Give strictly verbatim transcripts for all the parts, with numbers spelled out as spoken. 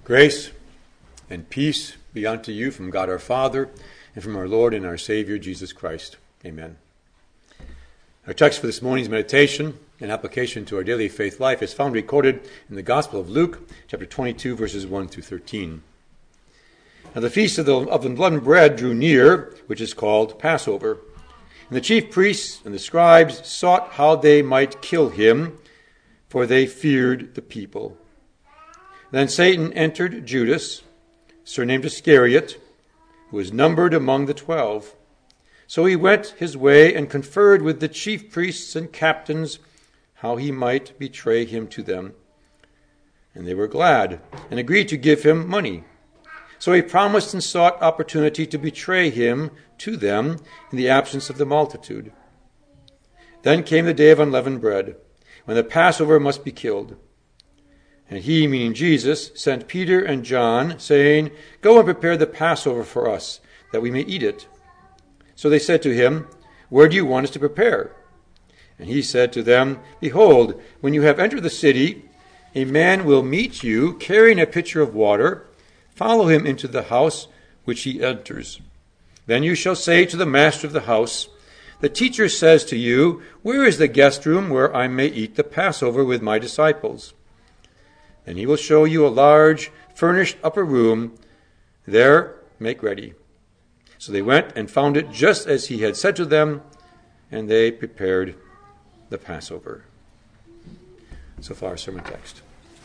Grace and peace be unto you from God our Father and from our Lord and our Savior Jesus Christ. Amen. Our text for this morning's meditation and application to our daily faith life is found recorded in the Gospel of Luke, chapter twenty-two, verses one through thirteen. Now the feast of the of unleavened bread drew near, which is called Passover. And the chief priests and the scribes sought how they might kill him, for they feared the people. Then Satan entered Judas, surnamed Iscariot, who was numbered among the twelve. So he went his way and conferred with the chief priests and captains how he might betray him to them. And they were glad and agreed to give him money. So he promised and sought opportunity to betray him to them in the absence of the multitude. Then came the day of unleavened bread, when the Passover must be killed. And he, meaning Jesus, sent Peter and John, saying, Go and prepare the Passover for us, that we may eat it. So they said to him, Where do you want us to prepare? And he said to them, Behold, when you have entered the city, a man will meet you, carrying a pitcher of water. Follow him into the house which he enters. Then you shall say to the master of the house, The teacher says to you, Where is the guest room where I may eat the Passover with my disciples? And he will show you a large, furnished upper room. There make ready. So they went and found it just as he had said to them, and they prepared the Passover. So far, sermon text.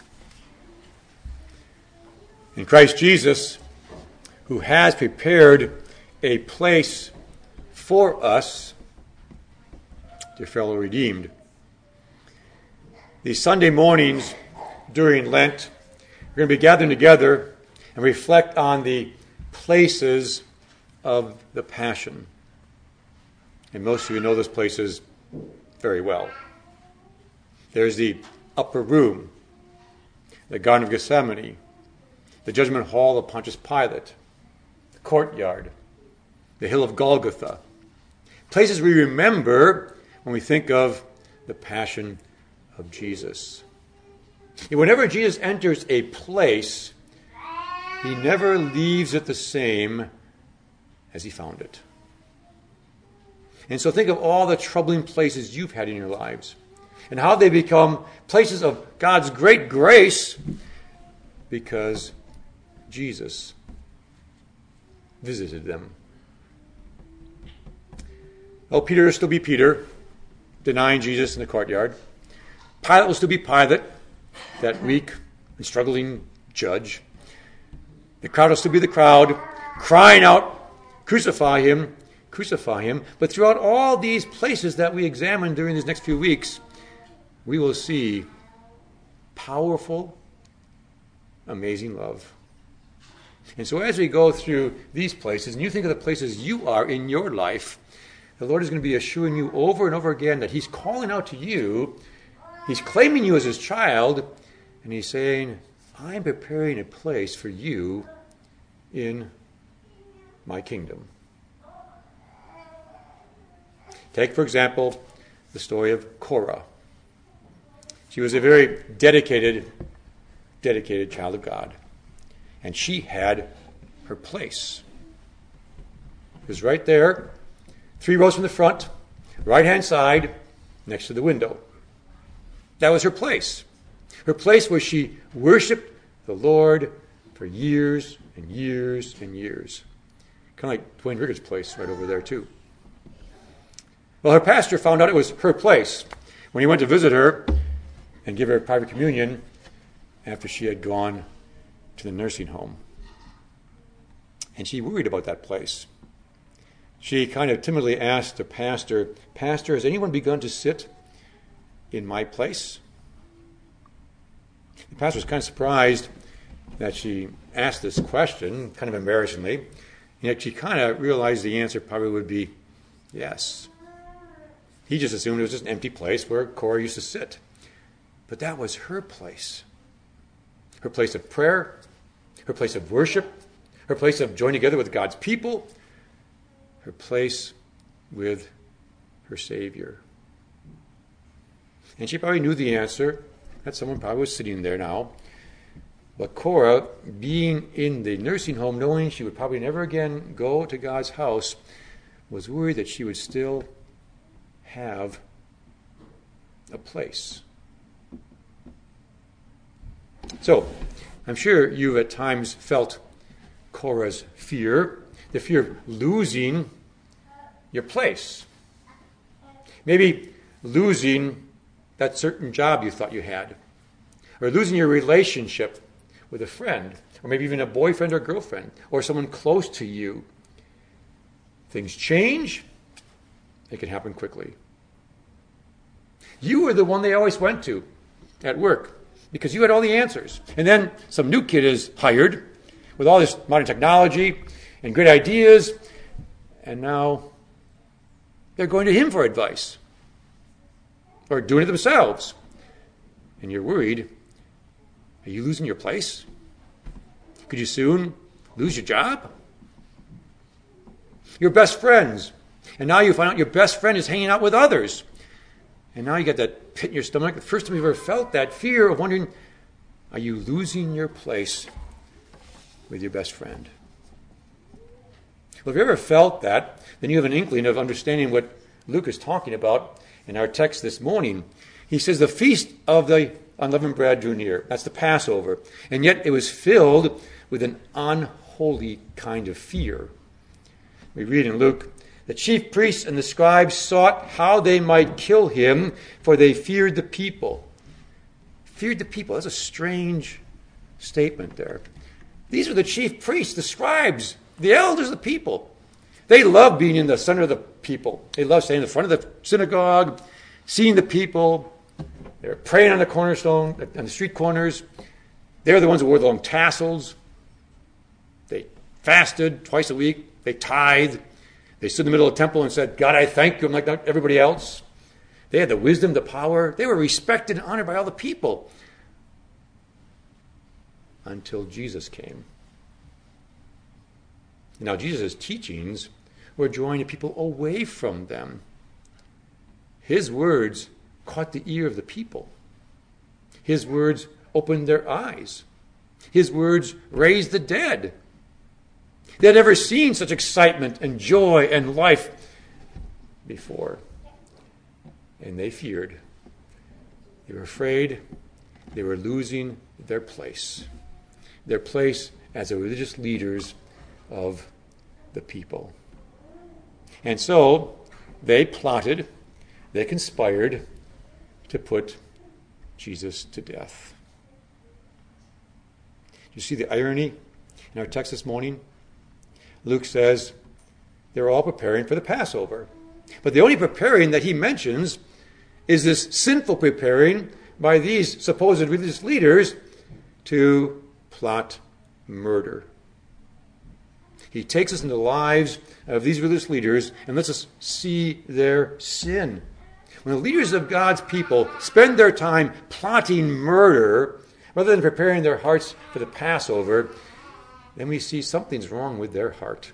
In Christ Jesus, who has prepared a place for us, dear fellow redeemed, these Sunday mornings during Lent, we're going to be gathering together and reflect on the places of the Passion. And most of you know those places very well. There's the upper room, the Garden of Gethsemane, the judgment hall of Pontius Pilate, the courtyard, the hill of Golgotha. Places we remember when we think of the Passion of Jesus. And whenever Jesus enters a place, he never leaves it the same as he found it. And so think of all the troubling places you've had in your lives and how they become places of God's great grace because Jesus visited them. Oh, Peter will still be Peter, denying Jesus in the courtyard. Pilate will still be Pilate, that weak and struggling judge. The crowd will still be the crowd, crying out, crucify him, crucify him. But throughout all these places that we examine during these next few weeks, we will see powerful, amazing love. And so as we go through these places, and you think of the places you are in your life, the Lord is going to be assuring you over and over again that he's calling out to you. He's claiming you as his child, and he's saying, I'm preparing a place for you in my kingdom. Take, for example, the story of Korah. She was a very dedicated, dedicated child of God, and she had her place. It was right there, three rows from the front, right-hand side, next to the window. That was her place. Her place where she worshiped the Lord for years and years and years. Kind of like Dwayne Rigger's place right over there, too. Well, her pastor found out it was her place when he went to visit her and give her private communion after she had gone to the nursing home. And she worried about that place. She kind of timidly asked the pastor, Pastor, has anyone begun to sit in my place? The pastor was kind of surprised that she asked this question, kind of embarrassingly, and yet she kind of realized the answer probably would be yes. He just assumed it was just an empty place where Korah used to sit. But that was her place. Her place of prayer, her place of worship, her place of joining together with God's people, her place with her Savior. And she probably knew the answer, that someone probably was sitting there now. But Cora, being in the nursing home, knowing she would probably never again go to God's house, was worried that she would still have a place. So, I'm sure you've at times felt Cora's fear, the fear of losing your place. Maybe losing that certain job you thought you had, or losing your relationship with a friend, or maybe even a boyfriend or girlfriend, or someone close to you. Things change. It can happen quickly. You were the one they always went to at work because you had all the answers. And then some new kid is hired with all this modern technology and great ideas, and now they're going to him for advice or doing it themselves. And you're worried. Are you losing your place? Could you soon lose your job? Your best friends. And now you find out your best friend is hanging out with others. And now you get that pit in your stomach. The first time you've ever felt that fear of wondering, are you losing your place with your best friend? Well, if you ever felt that, then you have an inkling of understanding what Luke is talking about in our text this morning. He says the feast of the unleavened bread drew near. That's the Passover. And yet it was filled with an unholy kind of fear. We read in Luke, the chief priests and the scribes sought how they might kill him, for they feared the people. Feared the people. That's a strange statement there. These were the chief priests, the scribes, the elders of the people. They loved being in the center of the people. They loved staying in the front of the synagogue, seeing the people. They were praying on the cornerstone, on the street corners. They were the ones who wore the long tassels. They fasted twice a week. They tithed. They stood in the middle of the temple and said, God, I thank you. I'm like everybody else. They had the wisdom, the power. They were respected and honored by all the people. Until Jesus came. Now, Jesus' teachings were drawing the people away from them. His words caught the ear of the people. His words opened their eyes. His words raised the dead. They had never seen such excitement and joy and life before. And they feared. They were afraid they were losing their place. Their place as the religious leaders of the people. And so they plotted, they conspired to put Jesus to death. You see the irony in our text this morning? Luke says they're all preparing for the Passover. But the only preparing that he mentions is this sinful preparing by these supposed religious leaders to plot murder. He takes us into the lives of these religious leaders and lets us see their sin. When the leaders of God's people spend their time plotting murder rather than preparing their hearts for the Passover, then we see something's wrong with their heart.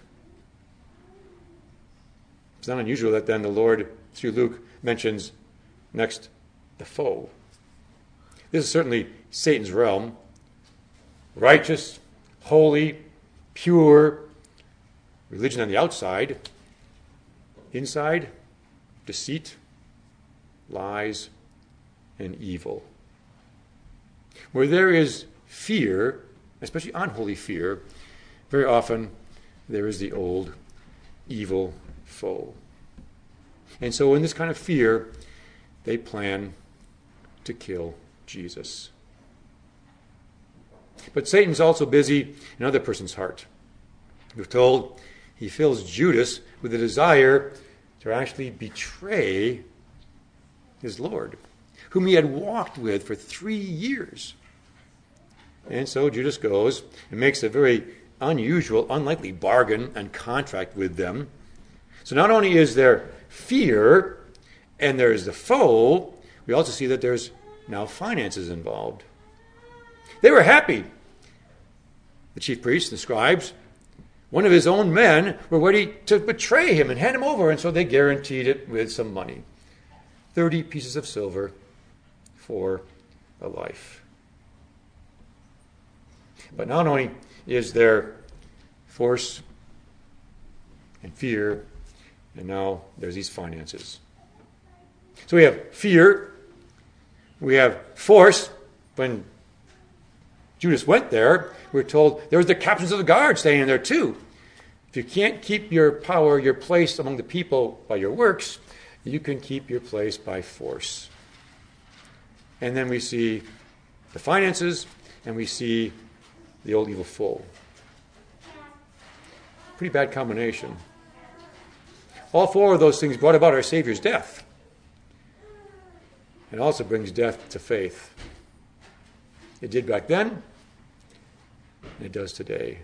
It's not unusual that then the Lord, through Luke, mentions next the foe. This is certainly Satan's realm. Righteous, holy, pure, religion on the outside. Inside, deceit, lies, and evil. Where there is fear, especially unholy fear, very often there is the old evil foe. And so in this kind of fear, they plan to kill Jesus. But Satan's also busy in another person's heart. We're told he fills Judas with a desire to actually betray his Lord, whom he had walked with for three years. And so Judas goes and makes a very unusual, unlikely bargain and contract with them. So not only is there fear and there's the foe, we also see that there's now finances involved. They were happy. The chief priests and scribes, one of his own men, were ready to betray him and hand him over, and so they guaranteed it with some money. Thirty pieces of silver for a life. But not only is there force and fear, and now there's these finances. So we have fear, we have force. When Judas went there, we're told there was the captains of the guard staying there too. If you can't keep your power, your place among the people by your works, you can keep your place by force. And then we see the finances, and we see the old evil foe. Pretty bad combination. All four of those things brought about our Savior's death. It also brings death to faith. It did back then, and it does today.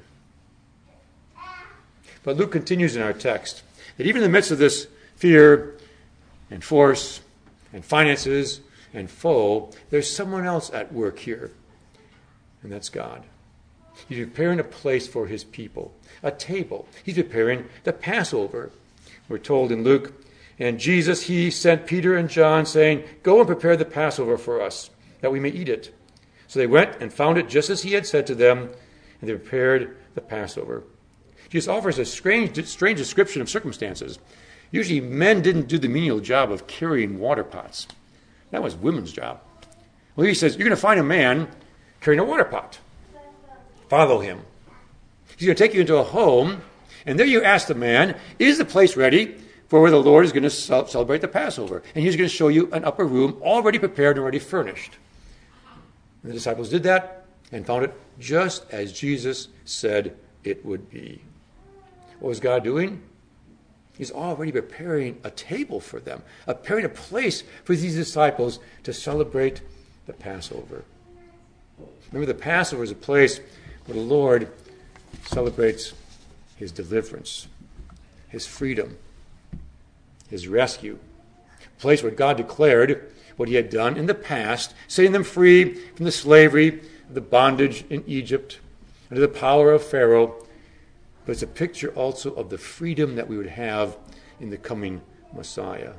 But Luke continues in our text that even in the midst of this fear and force and finances and foe, there's someone else at work here, and that's God. He's preparing a place for his people, a table. He's preparing the Passover. We're told in Luke, and Jesus, he sent Peter and John, saying, "Go and prepare the Passover for us, that we may eat it." So they went and found it just as he had said to them, and they prepared the Passover. Jesus offers a strange, strange description of circumstances. Usually men didn't do the menial job of carrying water pots. That was women's job. Well, he says, you're going to find a man carrying a water pot. Follow him. He's going to take you into a home, and there you ask the man, is the place ready for where the Lord is going to celebrate the Passover? And he's going to show you an upper room already prepared and already furnished. And the disciples did that and found it just as Jesus said it would be. What was God doing? He's already preparing a table for them, preparing a place for these disciples to celebrate the Passover. Remember, the Passover is a place where the Lord celebrates his deliverance, his freedom, his rescue. A place where God declared what he had done in the past, setting them free from the slavery, the bondage in Egypt, under the power of Pharaoh. But it's a picture also of the freedom that we would have in the coming Messiah.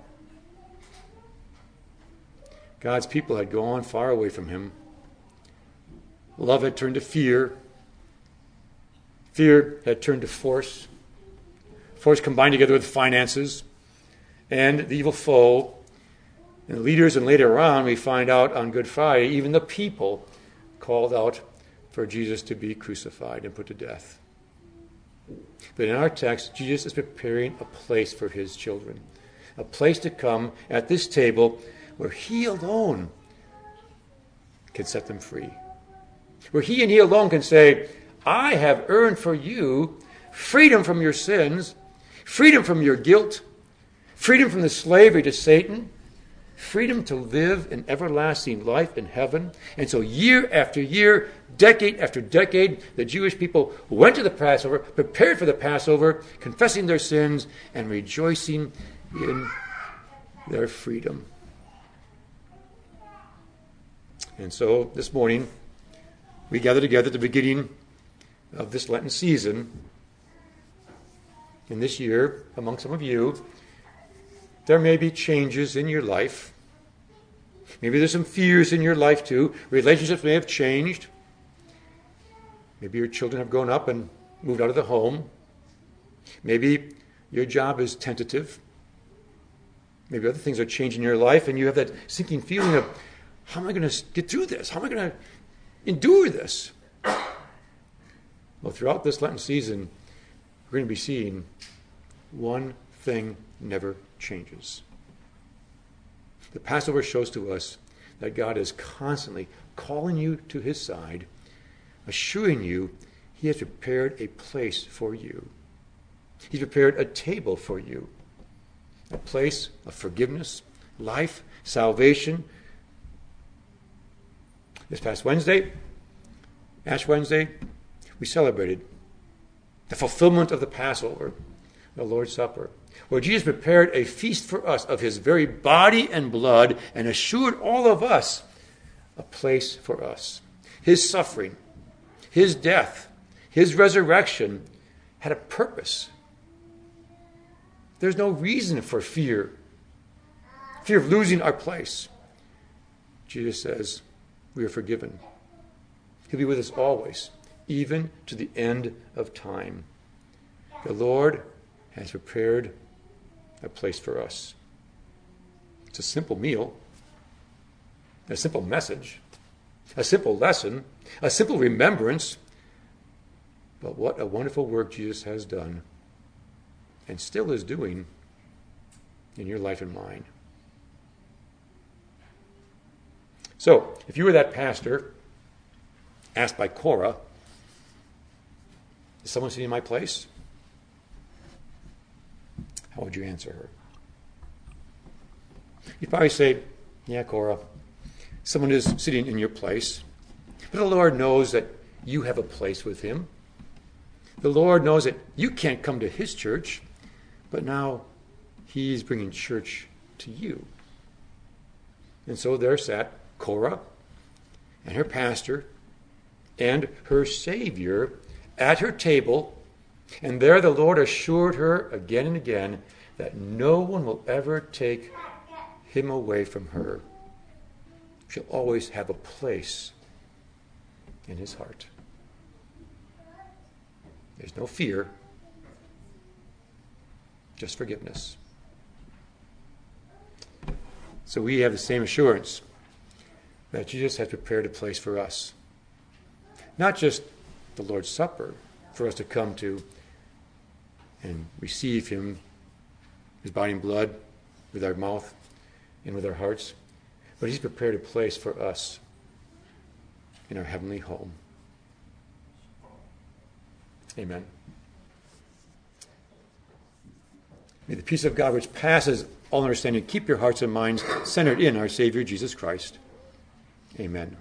God's people had gone far away from him. Love had turned to fear. Fear had turned to force. Force combined together with finances and the evil foe. And the leaders, and later on, we find out on Good Friday, even the people called out for Jesus to be crucified and put to death. But in our text, Jesus is preparing a place for his children, a place to come at this table where he alone can set them free, where he and he alone can say, I have earned for you freedom from your sins, freedom from your guilt, freedom from the slavery to Satan, freedom to live an everlasting life in heaven. And so year after year, decade after decade, the Jewish people went to the Passover, prepared for the Passover, confessing their sins and rejoicing in their freedom. And so this morning, we gather together at the beginning of this Lenten season. In this year, among some of you, there may be changes in your life. Maybe there's some fears in your life too. Relationships may have changed. Maybe your children have grown up and moved out of the home. Maybe your job is tentative. Maybe other things are changing in your life, and you have that sinking feeling of, how am I going to get through this? How am I going to endure this? Well, throughout this Lenten season, we're going to be seeing one thing never changes. The Passover shows to us that God is constantly calling you to his side, assuring you he has prepared a place for you. He's prepared a table for you, a place of forgiveness, life, salvation. This past Wednesday, Ash Wednesday, we celebrated the fulfillment of the Passover, the Lord's Supper, where Jesus prepared a feast for us of his very body and blood and assured all of us a place for us. His suffering, his death, his resurrection had a purpose. There's no reason for fear, fear of losing our place. Jesus says we are forgiven. He'll be with us always, even to the end of time. The Lord has prepared a place for us. It's a simple meal, a simple message, a simple lesson, a simple remembrance. But what a wonderful work Jesus has done and still is doing in your life and mine. So, if you were that pastor asked by Cora, is someone sitting in my place? How would you answer her? You'd probably say, yeah, Cora, someone is sitting in your place. But the Lord knows that you have a place with him. The Lord knows that you can't come to his church, but now he's bringing church to you. And so there sat Cora and her pastor and her Savior at her table, and there the Lord assured her again and again that no one will ever take him away from her. She'll always have a place in his heart. There's no fear, just forgiveness. So we have the same assurance that Jesus has prepared a place for us. Not just the Lord's Supper for us to come to and receive him, his body and blood, with our mouth and with our hearts, but he's prepared a place for us in our heavenly home. Amen. May the peace of God, which passes all understanding, keep your hearts and minds centered in our Savior Jesus Christ. Amen.